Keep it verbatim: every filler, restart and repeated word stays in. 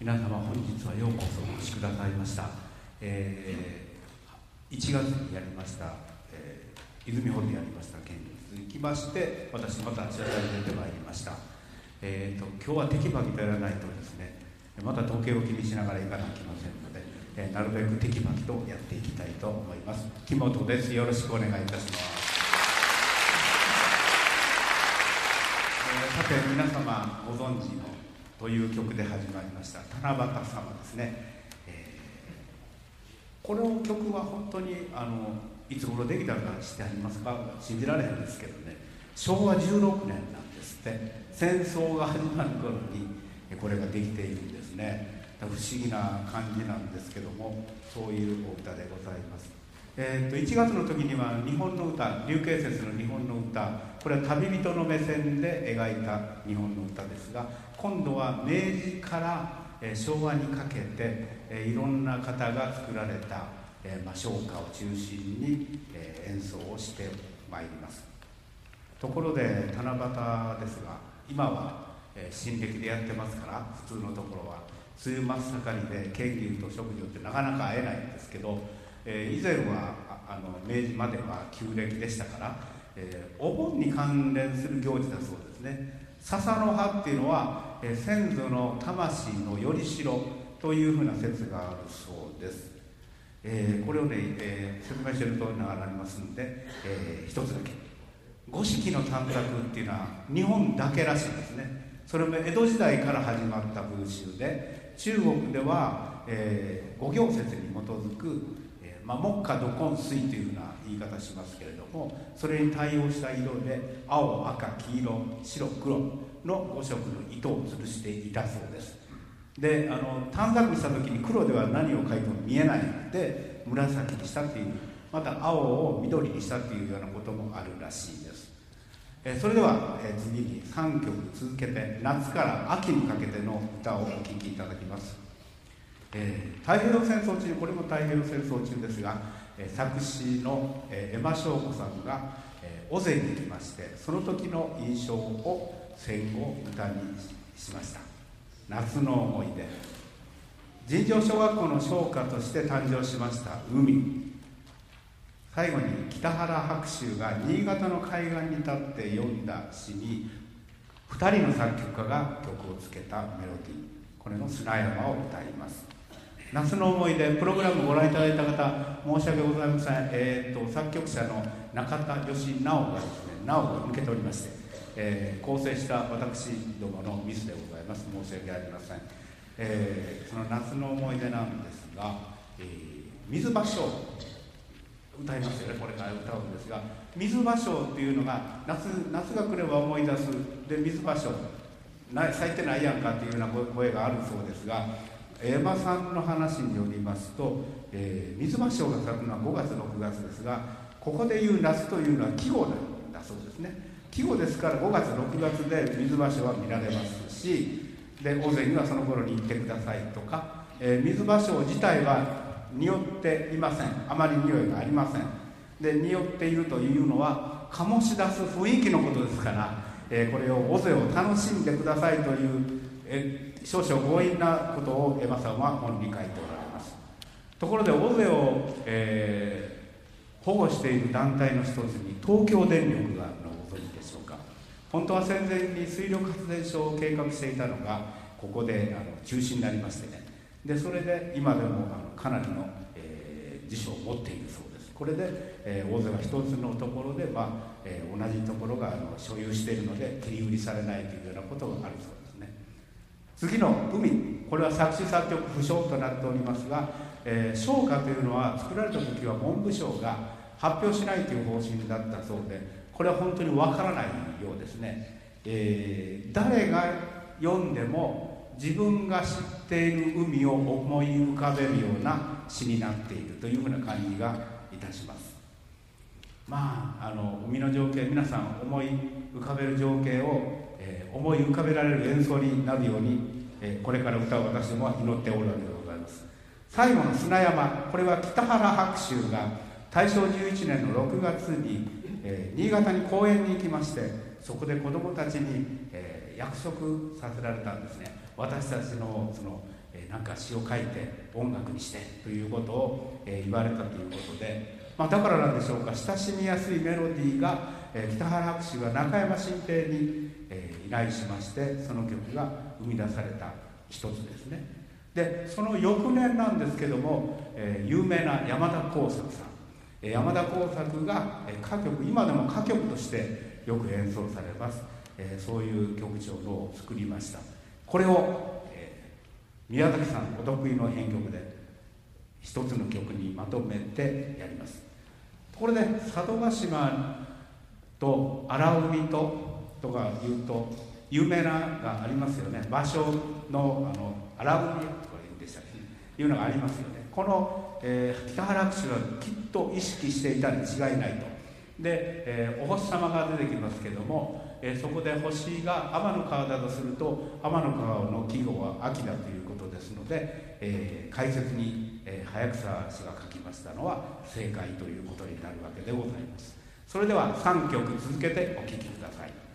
皆様本日はようこそお越しくださいました。えー、いちがつにやりました、えー、泉ホールでやりました件に続きまして、私また取材に出てまいりました。えーと、今日はテキパキとやらないとですね、また時計を気にしながらいかなきゃいけませんので、えー、なるべくテキパキとやっていきたいと思います。木本です。よろしくお願いいたします。えー、さて皆様ご存知のという曲で始まりました七夕様ですね。えー、この曲は本当にあのいつ頃できたかしてありますか、信じられへんですけどね、しょうわじゅうろくねんなんですって。戦争が始まる頃にこれができているんですね。不思議な感じなんですけども、そういうお歌でございます。えー、といちがつの時には日本の歌、龍慶節の日本の歌、これは旅人の目線で描いた日本の歌ですが、今度は明治から、えー、昭和にかけて、えー、いろんな方が作られた、えーまあ、唱歌を中心に、えー、演奏をしてまいります。ところで七夕ですが、今は、えー、新暦でやってますから、普通のところは梅雨真っ盛りで県牛と食女ってなかなか会えないんですけど、えー、以前はあの明治までは旧暦でしたから、えー、お盆に関連する行事だそうですね。笹の葉っていうのは、えー、先祖の魂のよりしろというふうな説があるそうです。えー、これをね、えー、説明している通りながらなりますので、えー、一つだけ、五色の短冊っていうのは日本だけらしいですね。それも江戸時代から始まった風習で、中国では、えー、五行説に基づく、えーまあ、木火土金水というふうな言い方しますけれども、それに対応した色で青、赤、黄色、白、黒のご色の糸を吊るしていたそうです。で、あの短冊にした時に黒では何を書いても見えないので紫にしたっていう、また青を緑にしたっていうようなこともあるらしいです。えー、それでは、えー、次にさんきょく続けて夏から秋にかけての歌をお聴きいただきます。えー、太平洋戦争中、これも太平洋戦争中ですが、えー、作詞の、えー、江間翔子さんが、えー、尾瀬に行きまして、その時の印象を戦後歌にしました。夏の思い出。尋常小学校の唱歌として誕生しました海。最後に北原白秋が新潟の海岸に立って読んだ詩にふたりの作曲家が曲をつけたメロディー、これの砂山を歌います。夏の思い出、プログラムをご覧いただいた方申し訳ございません。えー、と作曲者の中田義直がですね、直が抜けておりまして、えー、構成した私どものミスでございます。申し訳ありません。えー、その夏の思い出なんですが、えー、水芭蕉歌いますよね。これから歌うんですが、水芭蕉っていうのが 夏, 夏が来れば思い出すで、水芭蕉な咲いてないやんかっていうような声があるそうですが、江間さんの話によりますと、えー、水芭蕉が咲くのはごがつろくがつですが、ここでいう夏というのは季語なんだそうですね。季語ですからごがつろくがつで水芭蕉は見られますし、で尾瀬にはその頃に行ってくださいとか、えー、水芭蕉自体は匂っていません。あまり匂いがありません。で、匂っているというのは醸し出す雰囲気のことですから、えー、これを尾瀬を楽しんでくださいという、えー、少々強引なことを江間さんは本に書いておられます。ところで尾瀬を、えー、保護している団体の一つに東京電力があるのをご存知でしょうか。本当は戦前に水力発電所を計画していたのがここであの中止になりましてね。でそれで今でもあのかなりの、えー、辞書を持っているそうです。これで、えー、大勢は一つのところで、まあえー、同じところがあの所有しているので切り売りされないというようなことがあるそうですね。次の海、これは作詞作曲不詳となっておりますが、えー、唱歌というのは作られた時は文部省が発表しないという方針だったそうで、これは本当にわからないようですね。えー、誰が読んでも自分が知っている海を思い浮かべるような詩になっているというふうな感じがいたします。まあ、あの海の情景、皆さん思い浮かべる情景を、えー、思い浮かべられる演奏になるように、えー、これから歌う私どもは祈っておるわけでございます。最後の砂山、これは北原白秋が大正じゅういちねんのろくがつに、えー、新潟に講演に行きまして、そこで子どもたちに、えー、約束させられたんですね。私たちのその、 えー、なんか詩を書いて音楽にしてということを、えー、言われたということで、まあ、だからなんでしょうか、親しみやすいメロディーが、えー、北原博士が中山新平に、えー、依頼しまして、その曲が生み出された一つですね。でその翌年なんですけども、えー、有名な山田耕作さん、えー、山田耕作が、えー、歌曲、今でも歌曲としてよく演奏されます、えー、そういう曲調を作りました。これを、えー、宮崎さんお得意の編曲で一つの曲にまとめてやります。これで佐渡島と荒海ととかいうと有名ながありますよね。場所のあの荒海とかいうんでしたっけ、いうのがありますよね。この、えー、北原博士はきっと意識していたに違いないと。で、えー、お星様が出てきますけども、えー、そこで星が天の川だとすると、天の川の季語は秋だということですので、えー、解説に、えー、早草氏が書きましたのは正解ということになるわけでございます。それではさんきょく続けてお聴きください。